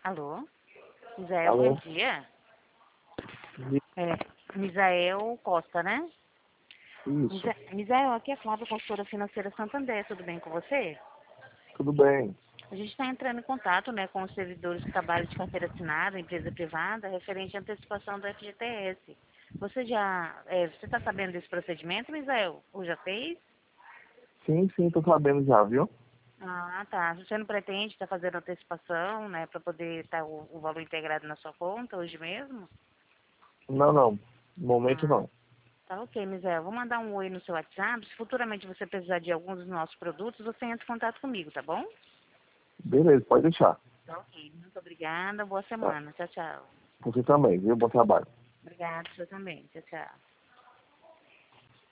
Alô? Misael, Alô? bom dia. Misael Costa, né? Isso, Misael, aqui é a Flávia, consultora financeira Santander. Tudo bem com você? tudo bem. A gente está entrando em contato, né, com os servidores que trabalham de carteira assinada, empresa privada, referente à antecipação do FGTS. Você está sabendo desse procedimento, Misael? Ou já fez? Sim, tô sabendo já, viu? Ah, tá. Você não pretende estar fazendo antecipação, né, para poder estar o valor integrado na sua conta hoje mesmo? Não. No momento Ah, não. tá ok, Misael. Vou mandar um oi no seu WhatsApp. Se futuramente você precisar de algum dos nossos produtos, você entra em contato comigo, tá bom? Beleza, pode deixar. Tá ok. Muito obrigada. Boa Tá. semana. Tchau, tchau. Você também, viu? Bom trabalho. Obrigada, você também. Tchau, tchau.